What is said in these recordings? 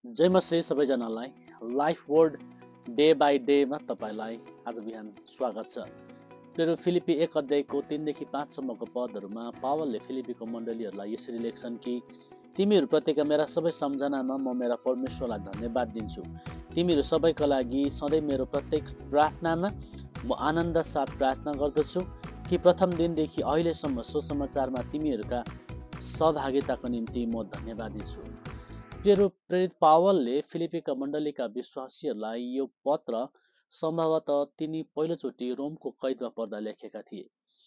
जय मसी सबैजनालाई life word day by डेमा तपाईँलाई आज बिहान स्वागत छ। मेरो फिलिपी 1 अध्यायको 3 देखि 5 सम्मको पदहरूमा पावलले फिलिपीको मण्डलीहरूलाई यसरी लेख्छन् कि तिमीहरू प्रत्येक मेरा सबै सम्झनामा म मेरा परमेश्वरलाई धन्यवाद दिन्छु। तिमीहरू सबैका लागि सधैँ मेरो प्रत्येक प्रार्थनामा म आनन्द साथ प्रार्थना गर्दछु कि प्रथम दिनदेखि अहिलेसम्म सुसमाचारमा तिमीहरूका सहभागिताको निम्ति म धन्यवादी छु। प्रेरित पावलले फिलिपीका मण्डलीका विश्वासीहरूलाई यो पत्र सम्भवतः तिनी पहिलोचोटि रोमको कैदमा पर्दा लेखेका थिए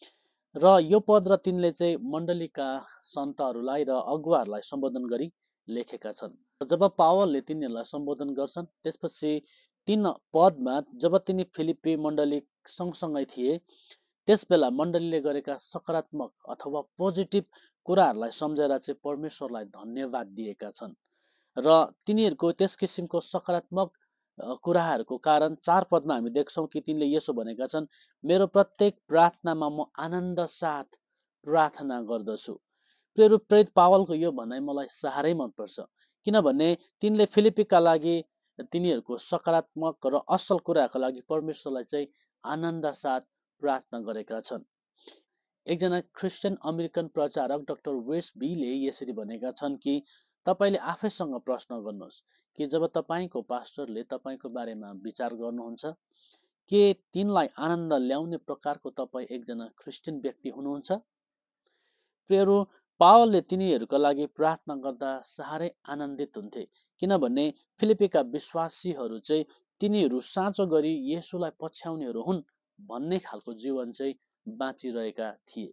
र यो पत्र तिनले चाहिँ मण्डलीका सन्तहरूलाई र अगुवाहरूलाई सम्बोधन गरी लेखेका छन्। जब पावलले तिनीहरूलाई सम्बोधन गर्छन् त्यसपछि 3 पदमा जब तिनी फिलिपी मण्डली सँगसँगै थिए त्यसबेला मण्डलीले गरेका सकारात्मक अथवा पोजिटिभ कुराहरूलाई सम्झेर चाहिँ परमेश्वरलाई धन्यवाद दिएका छन् र तिनीहरूको त्यस किसिमको सकारात्मक कुराहरूको कारण 4 पदमा हामी देख्छौँ कि तिनले यसो भनेका छन्, मेरो प्रत्येक प्रार्थनामा म आनन्द साथ प्रार्थना गर्दछु। प्रेरित पावलको यो भनाइ मलाई साह्रै मनपर्छ, किनभने तिनले फिलिपीका लागि तिनीहरूको सकारात्मक र असल कुराहरूको लागि परमेश्वरलाई चाहिँ आनन्द साथ प्रार्थना गरेका छन्। एकजना क्रिस्चियन अमेरिकन प्रचारक डाक्टर वेस बीले यसरी भनेका छन् कि तपाईले आफैसँग प्रश्न गर्नुहोस् कि जब तपाईको पास्टरले तपाईको बारेमा विचार गर्नुहुन्छ के तिनलाई आनन्द ल्याउने प्रकारको तपाईँ एकजना क्रिस्चियन व्यक्ति हुनुहुन्छ। प्रियहरू, पावलले तिनीहरूका लागि प्रार्थना गर्दा साह्रै आनन्दित हुन्थे, किनभने फिलिपीका विश्वासीहरू चाहिँ तिनीहरू साँचो गरी येशूलाई पछ्याउनेहरू हुन् भन्ने खालको जीवन चाहिँ बाँचिरहेका थिए।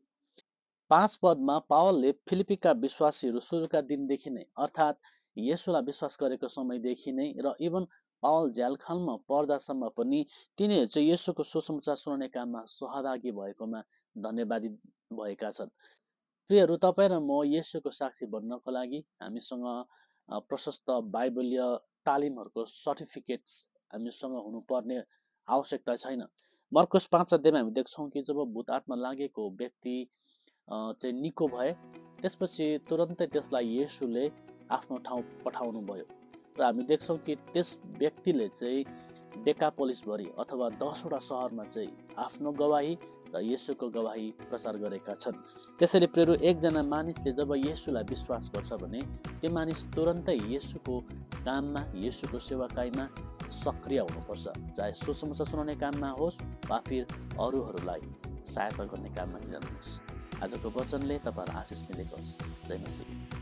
5 पदमा पावलले फिलिपीका विश्वासीहरू सुरुका दिनदेखि नै अर्थात् येशूलाई विश्वास गरेको समयदेखि नै र इभन पावल झ्यालखालमा पर्दासम्म पनि तिनीहरू चाहिँ येशूको सुसमाचार सुनाउने काममा सहभागी भएकोमा धन्यवादी भएका छन्। प्रियहरू, तपाईँ र म येशूको साक्षी बन्नको लागि हामीसँग प्रशस्त बाइबलीय तालिमहरूको सर्टिफिकेट्स हामीसँग हुनुपर्ने आवश्यकता छैन। मर्कुस 5 अध्यायमा हामी देख्छौँ कि जब भूत आत्मा लागेको व्यक्ति चाहिँ निको भए त्यसपछि तुरन्तै त्यसलाई येशूले आफ्नो ठाउँ पठाउनु भयो र हामी देख्छौँ कि त्यस व्यक्तिले चाहिँ डेकापोलिसभरि अथवा 10वटा सहरमा चाहिँ आफ्नो गवाही र येशूको गवाही प्रचार गरेका छन्। त्यसैले प्रेरो एकजना मानिसले जब येशूलाई विश्वास गर्छ भने त्यो मानिस तुरन्तै येशूको काममा येशूको सेवाकाईमा सक्रिय हुनुपर्छ, चाहे सुसमाचार सुनाउने काममा होस् वा फिर अरूहरूलाई सहायता गर्ने काममा किन नहोस्। आजको वचनले तपाईहरुलाई आशिष मिलेको होस्। जय मसीह।